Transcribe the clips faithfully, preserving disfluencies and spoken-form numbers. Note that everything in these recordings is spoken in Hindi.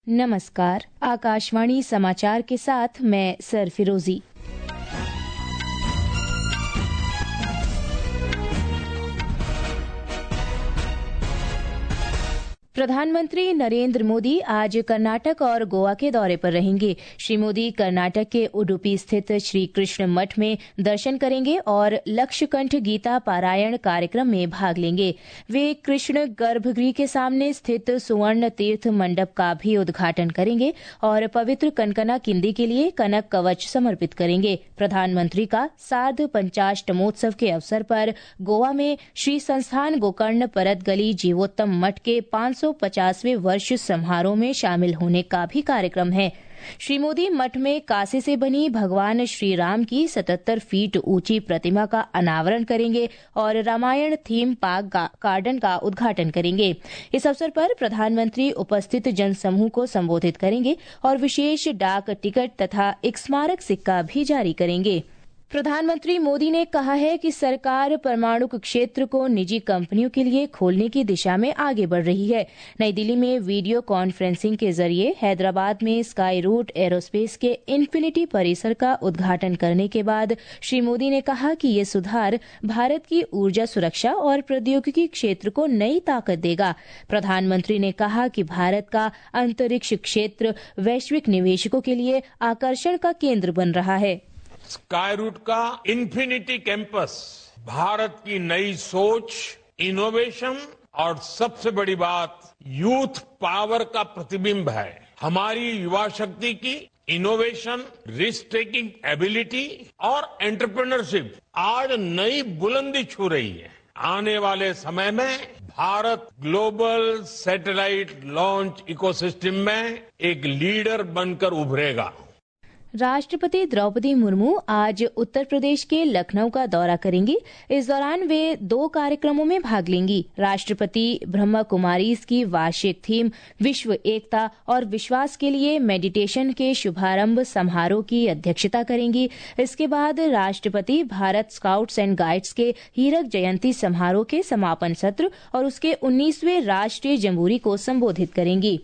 नमस्कार, आकाशवाणी समाचार के साथ मैं सरफिरोजी। प्रधानमंत्री नरेंद्र मोदी आज कर्नाटक और गोवा के दौरे पर रहेंगे। श्री मोदी कर्नाटक के उडुपी स्थित श्री कृष्ण मठ में दर्शन करेंगे और लक्षकंठ गीता पारायण कार्यक्रम में भाग लेंगे। वे कृष्ण गर्भगृह के सामने स्थित सुवर्ण तीर्थ मंडप का भी उद्घाटन करेंगे और पवित्र कनकना किंदी के लिए कनक कवच समर्पित करेंगे। प्रधानमंत्री का सार्ध पंचाष्टमोत्सव के अवसर पर गोवा में श्री संस्थान गोकर्ण परत गली जीवोत्तम मठ के पांच सौ पचासवें वर्ष समारोह में शामिल होने का भी कार्यक्रम है। श्री मोदी मठ में कांसे से बनी भगवान श्री राम की सतहत्तर फीट ऊंची प्रतिमा का अनावरण करेंगे और रामायण थीम पार्क गार्डन का उद्घाटन करेंगे। इस अवसर पर प्रधानमंत्री उपस्थित जनसमूह को संबोधित करेंगे और विशेष डाक टिकट तथा एक स्मारक सिक्का भी जारी करेंगे। प्रधानमंत्री मोदी ने कहा है कि सरकार परमाणु क्षेत्र को निजी कंपनियों के लिए खोलने की दिशा में आगे बढ़ रही है। नई दिल्ली में वीडियो कॉन्फ्रेंसिंग के जरिए हैदराबाद में स्काई रूट एरोस्पेस के इन्फिनिटी परिसर का उद्घाटन करने के बाद श्री मोदी ने कहा कि ये सुधार भारत की ऊर्जा सुरक्षा और प्रौद्योगिकी क्षेत्र को नई ताकत देगा। प्रधानमंत्री ने कहा कि भारत का अंतरिक्ष क्षेत्र वैश्विक निवेशकों के लिए आकर्षण का केंद्र बन रहा है। स्काई रूट का इन्फिनिटी कैंपस भारत की नई सोच, इनोवेशन और सबसे बड़ी बात यूथ पावर का प्रतिबिंब है। हमारी युवा शक्ति की इनोवेशन, रिस्क टेकिंग एबिलिटी और एंटरप्रेन्योरशिप आज नई बुलंदी छू रही है। आने वाले समय में Bharat global satellite launch ecosystem में एक लीडर बनकर उभरेगा। राष्ट्रपति द्रौपदी मुर्मू आज उत्तर प्रदेश के लखनऊ का दौरा करेंगी। इस दौरान वे दो कार्यक्रमों में भाग लेंगी। राष्ट्रपति ब्रह्मा कुमारीज की वार्षिक थीम विश्व एकता और विश्वास के लिए मेडिटेशन के शुभारंभ समारोह की अध्यक्षता करेंगी। इसके बाद राष्ट्रपति भारत स्काउट्स एंड गाइड्स के हीरक जयंती समारोह के समापन सत्र और उसके उन्नीसवें राष्ट्रीय जम्बूरी को संबोधित करेंगी।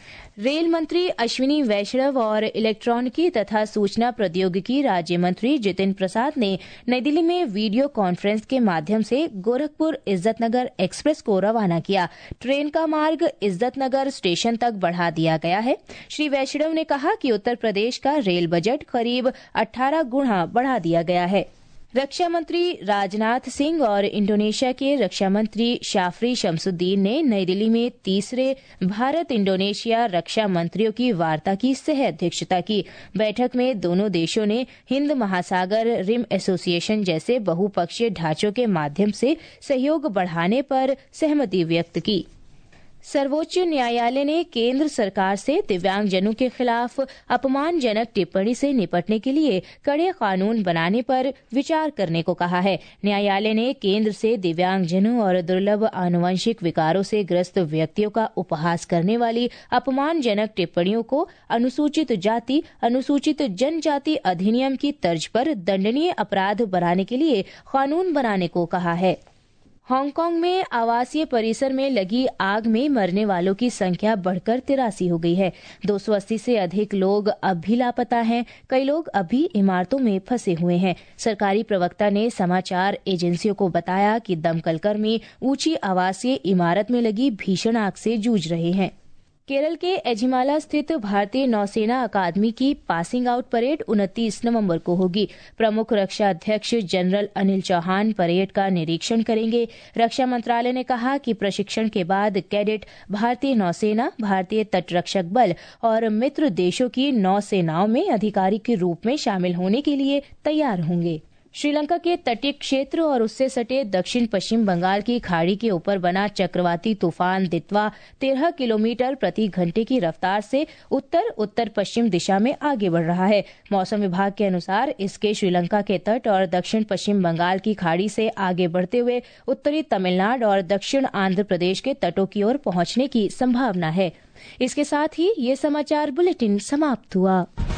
रेल मंत्री अश्विनी वैष्णव और इलेक्ट्रॉनिकी तथा सूचना प्रौद्योगिकी राज्य मंत्री जितिन प्रसाद ने नई दिल्ली में वीडियो कॉन्फ्रेंस के माध्यम से गोरखपुर इज्जतनगर एक्सप्रेस को रवाना किया। ट्रेन का मार्ग इज्जतनगर स्टेशन तक बढ़ा दिया गया है। श्री वैष्णव ने कहा कि उत्तर प्रदेश का रेल बजट करीब अठारह गुना बढ़ा दिया गया है। रक्षा मंत्री राजनाथ सिंह और इंडोनेशिया के रक्षा मंत्री शाफरी शमसुद्दीन ने नई दिल्ली में तीसरे भारत इंडोनेशिया रक्षा मंत्रियों की वार्ता की सह अध्यक्षता की। बैठक में दोनों देशों ने हिंद महासागर रिम एसोसिएशन जैसे बहुपक्षीय ढांचों के माध्यम से सहयोग बढ़ाने पर सहमति व्यक्त की। सर्वोच्च न्यायालय ने केंद्र सरकार से दिव्यांगजनों के खिलाफ अपमानजनक टिप्पणी से निपटने के लिए कड़े कानून बनाने पर विचार करने को कहा है। न्यायालय ने केंद्र से दिव्यांगजनों और दुर्लभ आनुवंशिक विकारों से ग्रस्त व्यक्तियों का उपहास करने वाली अपमानजनक टिप्पणियों को अनुसूचित जाति अनुसूचित जनजाति अधिनियम की तर्ज पर दंडनीय अपराध बनाने के लिए कानून बनाने को कहा है। हांगकांग में आवासीय परिसर में लगी आग में मरने वालों की संख्या बढ़कर तिरासी हो गई है। दो सौ अस्सी से अधिक लोग अब भी लापता हैं। कई लोग अभी इमारतों में फंसे हुए हैं। सरकारी प्रवक्ता ने समाचार एजेंसियों को बताया कि दमकल कर्मी ऊंची आवासीय इमारत में लगी भीषण आग से जूझ रहे हैं। केरल के एझिमाला स्थित भारतीय नौसेना अकादमी की पासिंग आउट परेड उनतीस नवंबर को होगी। प्रमुख रक्षा अध्यक्ष जनरल अनिल चौहान परेड का निरीक्षण करेंगे। रक्षा मंत्रालय ने कहा कि प्रशिक्षण के बाद कैडेट भारतीय नौसेना, भारतीय तटरक्षक बल और मित्र देशों की नौसेनाओं में अधिकारी के रूप में शामिल होने के लिए तैयार होंगे। श्रीलंका के तटीय क्षेत्र और उससे सटे दक्षिण पश्चिम बंगाल की खाड़ी के ऊपर बना चक्रवाती तूफान दितवा तेरह किलोमीटर प्रति घंटे की रफ्तार से उत्तर उत्तर पश्चिम दिशा में आगे बढ़ रहा है। मौसम विभाग के अनुसार इसके श्रीलंका के तट और दक्षिण पश्चिम बंगाल की खाड़ी से आगे बढ़ते हुए उत्तरी तमिलनाडु और दक्षिण आंध्र प्रदेश के तटों की ओर पहुंचने की संभावना है। इसके साथ ही ये समाचार बुलेटिन समाप्त हुआ।